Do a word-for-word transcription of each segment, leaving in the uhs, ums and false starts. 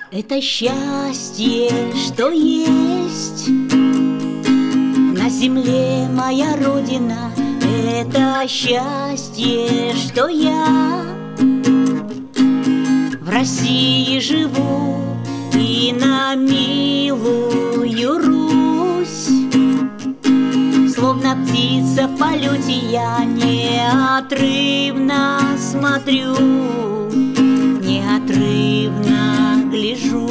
Это счастье, что есть на земле моя родина. Это счастье, что я в России живу и на милую Русь. Словно птица в полете я неотрывно смотрю, неотрывно гляжу.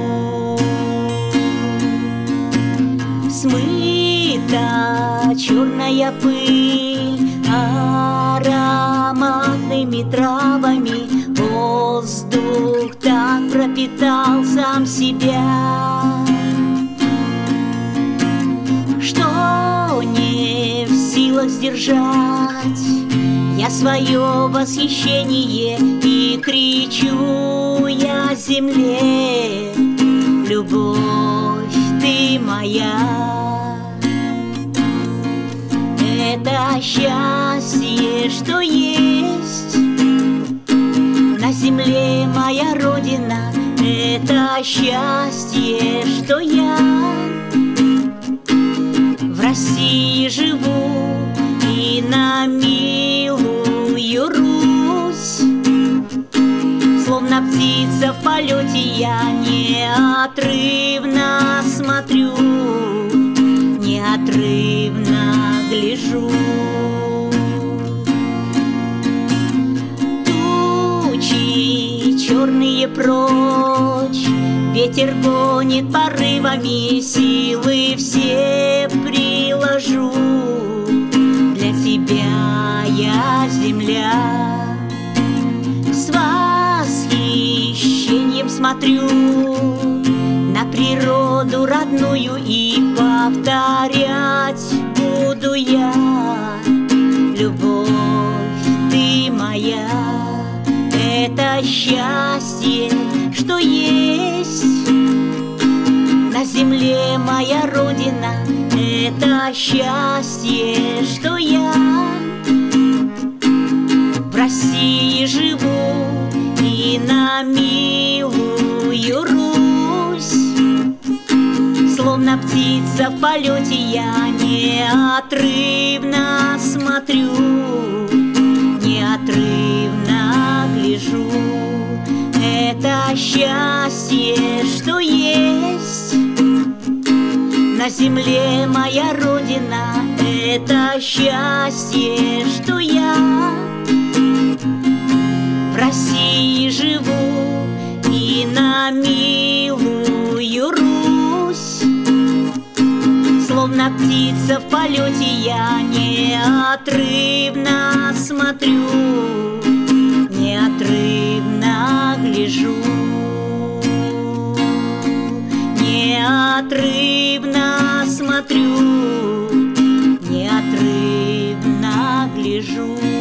Смыта черная пыль ароматными травами, воздух так пропитал сам себя, что не в силах сдержать я свое восхищение и кричу я земле: любовь ты моя. Это счастье, что есть на земле моя родина. Это счастье, что я в России живу и на милую Русь. Словно птица в полете я неотрывно смотрю, неотрывно гляжу. Тучи черные прочь, ветер гонит порывами, силы все приложу. Для тебя я земля, с восхищением смотрю на природу родную и повторять буду я: любовь ты моя. Это счастье, что есть на земле моя родина. Это счастье, что я в России живу и на милую Русь. Словно птица в полете я неотрывно смотрю, неотрывно гляжу. Это счастье, что есть на земле моя родина. Это счастье, что я в России живу и на милую Русь. Словно птица в полете я неотрывно смотрю, неотрывно гляжу, неотрывно смотрю, неотрывно гляжу.